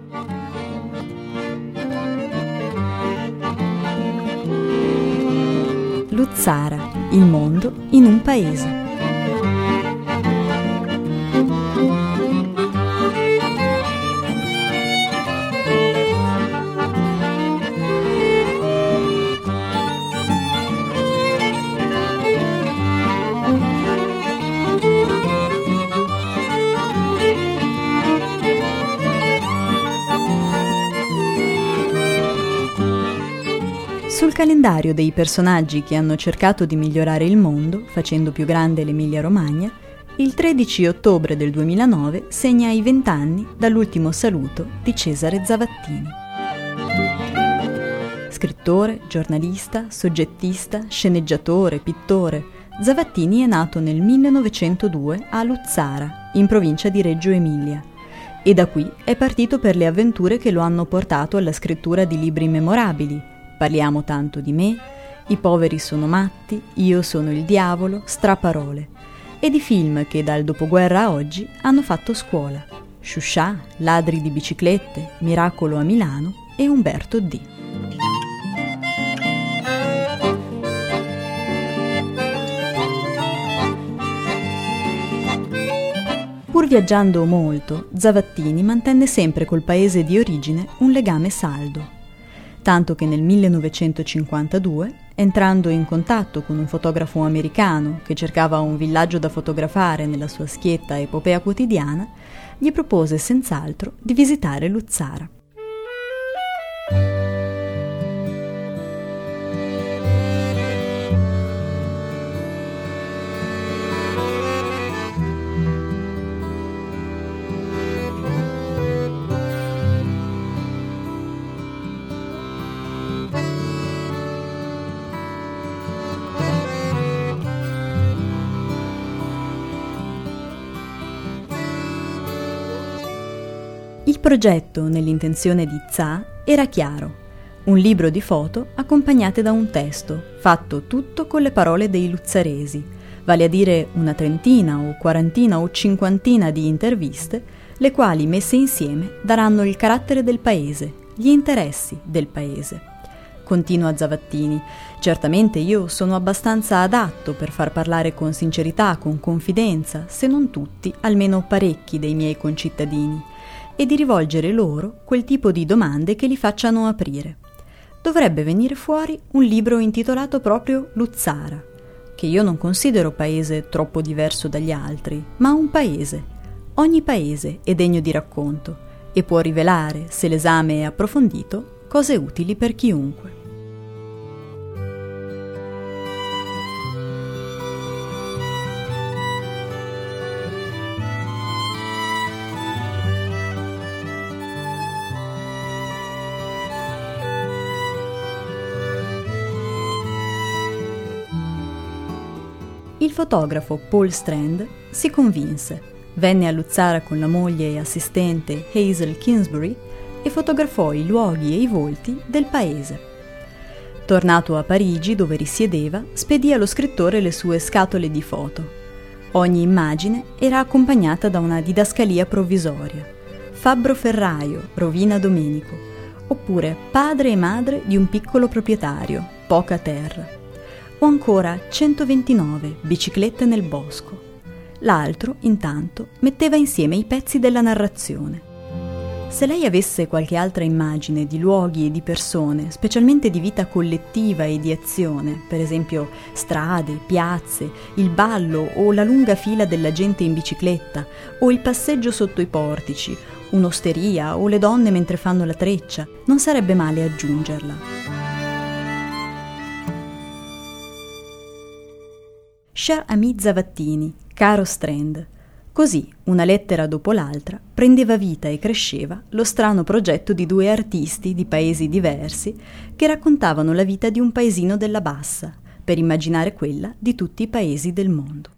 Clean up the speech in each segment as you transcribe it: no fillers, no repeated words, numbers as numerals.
Luzzara, il mondo in un paese. Sul calendario dei personaggi che hanno cercato di migliorare il mondo, facendo più grande l'Emilia-Romagna, il 13 ottobre del 2009 segna i 20 anni dall'ultimo saluto di Cesare Zavattini. Scrittore, giornalista, soggettista, sceneggiatore, pittore, Zavattini è nato nel 1902 a Luzzara, in provincia di Reggio Emilia, e da qui è partito per le avventure che lo hanno portato alla scrittura di libri memorabili: Parliamo tanto di me, I poveri sono matti, Io sono il diavolo, Straparole, e di film che dal dopoguerra a oggi hanno fatto scuola: Sciuscià, Ladri di biciclette, Miracolo a Milano e Umberto D. Pur viaggiando molto, Zavattini mantenne sempre col paese di origine un legame saldo. Tanto che nel 1952, entrando in contatto con un fotografo americano che cercava un villaggio da fotografare nella sua schietta Epopea quotidiana, gli propose senz'altro di visitare Luzzara. Il progetto, nell'intenzione di Zà, era chiaro: un libro di foto accompagnate da un testo, fatto tutto con le parole dei luzzaresi, vale a dire una trentina o quarantina o cinquantina di interviste, le quali messe insieme daranno il carattere del paese, gli interessi del paese. Continua Zavattini: certamente io sono abbastanza adatto per far parlare con sincerità, con confidenza, se non tutti, almeno parecchi dei miei concittadini, e di rivolgere loro quel tipo di domande che li facciano aprire. Dovrebbe venire fuori un libro intitolato proprio Luzzara, che io non considero paese troppo diverso dagli altri, ma un paese. Ogni paese è degno di racconto e può rivelare, se l'esame è approfondito, cose utili per chiunque. Il fotografo Paul Strand si convinse, venne a Luzzara con la moglie e assistente Hazel Kingsbury e fotografò i luoghi e i volti del paese. Tornato a Parigi, dove risiedeva, spedì allo scrittore le sue scatole di foto. Ogni immagine era accompagnata da una didascalia provvisoria: Fabbro Ferraio, Rovina Domenico, oppure padre e madre di un piccolo proprietario, poca terra, o ancora 129 biciclette nel bosco. L'altro, intanto, metteva insieme i pezzi della narrazione. Se lei avesse qualche altra immagine di luoghi e di persone, specialmente di vita collettiva e di azione, per esempio strade, piazze, il ballo o la lunga fila della gente in bicicletta, o il passeggio sotto i portici, un'osteria o le donne mentre fanno la treccia, non sarebbe male aggiungerla. Cher ami Zavattini, caro Strand. Così, una lettera dopo l'altra, prendeva vita e cresceva lo strano progetto di due artisti di paesi diversi che raccontavano la vita di un paesino della Bassa, per immaginare quella di tutti i paesi del mondo.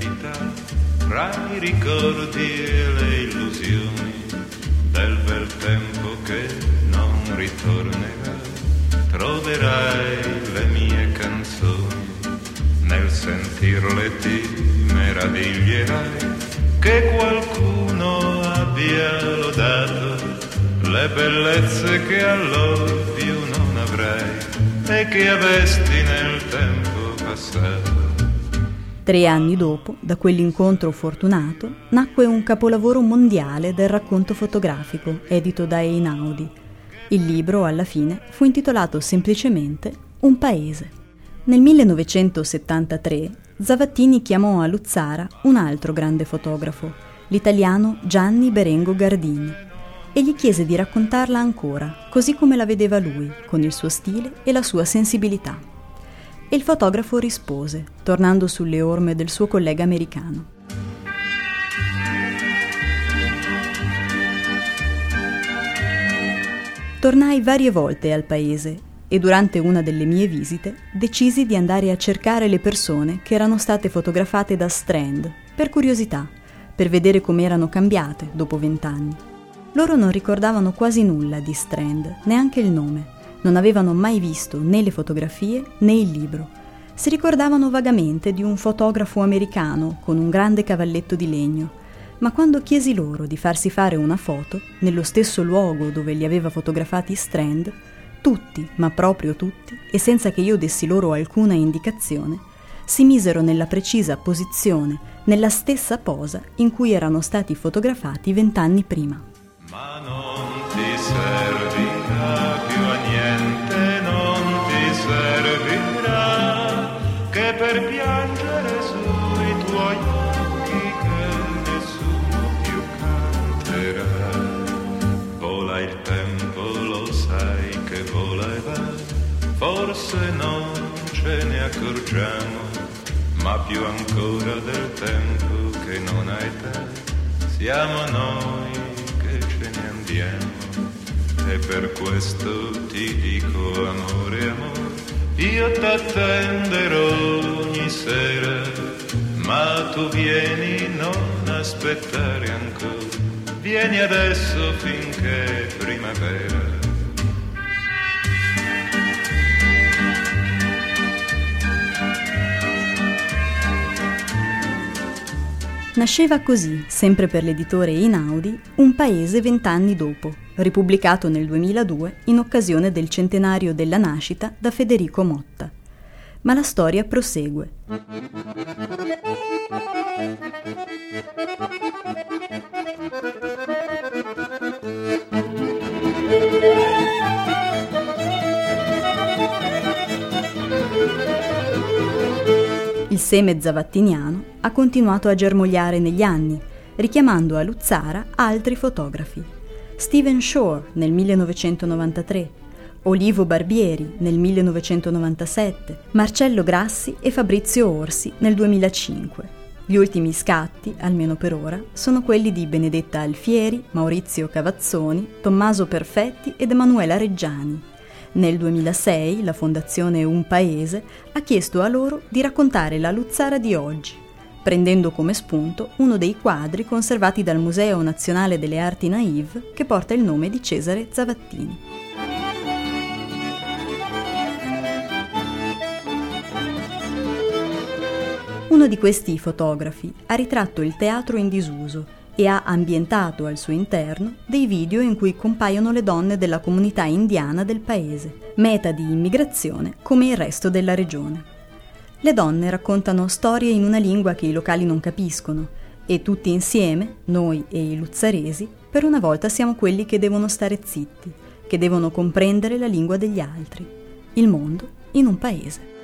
vita, fra i ricordi e le illusioni del bel tempo che non ritornerà. Troverai le mie canzoni, nel sentirle ti meraviglierai che qualcuno abbia lodato le bellezze che allora più non avrai e che avesti nel tempo passato. 3 anni dopo, da quell'incontro fortunato, nacque un capolavoro mondiale del racconto fotografico, edito da Einaudi. Il libro, alla fine, fu intitolato semplicemente Un paese. Nel 1973 Zavattini chiamò a Luzzara un altro grande fotografo, l'italiano Gianni Berengo Gardini, e gli chiese di raccontarla ancora, così come la vedeva lui, con il suo stile e la sua sensibilità. E il fotografo rispose, tornando sulle orme del suo collega americano. Tornai varie volte al paese e durante una delle mie visite decisi di andare a cercare le persone che erano state fotografate da Strand, per curiosità, per vedere come erano cambiate dopo 20 anni. Loro non ricordavano quasi nulla di Strand, neanche il nome, non avevano mai visto né le fotografie né il libro. Si ricordavano vagamente di un fotografo americano con un grande cavalletto di legno, ma quando chiesi loro di farsi fare una foto, nello stesso luogo dove li aveva fotografati Strand, tutti, ma proprio tutti, e senza che io dessi loro alcuna indicazione, si misero nella precisa posizione, nella stessa posa in cui erano stati fotografati 20 anni prima. Ma non ti servirà più a niente, non ti servirà che per piangere sui tuoi occhi che nessuno più canterà. Vola il tempo, lo sai che vola e va, forse non ce ne accorgiamo, ma più ancora del tempo che non ha età, siamo noi che ce ne andiamo. E per questo ti dico amore, amore, io t'attenderò ogni sera, ma tu vieni, non aspettare ancora, vieni adesso finché è primavera. Nasceva così, sempre per l'editore Einaudi, Un paese 20 anni dopo, ripubblicato nel 2002 in occasione del centenario della nascita da Federico Motta. Ma la storia prosegue. Il seme zavattiniano ha continuato a germogliare negli anni, richiamando a Luzzara altri fotografi. Stephen Shore nel 1993, Olivo Barbieri nel 1997, Marcello Grassi e Fabrizio Orsi nel 2005. Gli ultimi scatti, almeno per ora, sono quelli di Benedetta Alfieri, Maurizio Cavazzoni, Tommaso Perfetti ed Emanuela Reggiani. Nel 2006 la Fondazione Un Paese ha chiesto a loro di raccontare la Luzzara di oggi, prendendo come spunto uno dei quadri conservati dal Museo Nazionale delle Arti Naïve che porta il nome di Cesare Zavattini. Uno di questi fotografi ha ritratto il teatro in disuso e ha ambientato al suo interno dei video in cui compaiono le donne della comunità indiana del paese, meta di immigrazione come il resto della regione. Le donne raccontano storie in una lingua che i locali non capiscono e tutti insieme, noi e i luzzaresi, per una volta siamo quelli che devono stare zitti, che devono comprendere la lingua degli altri. Il mondo in un paese.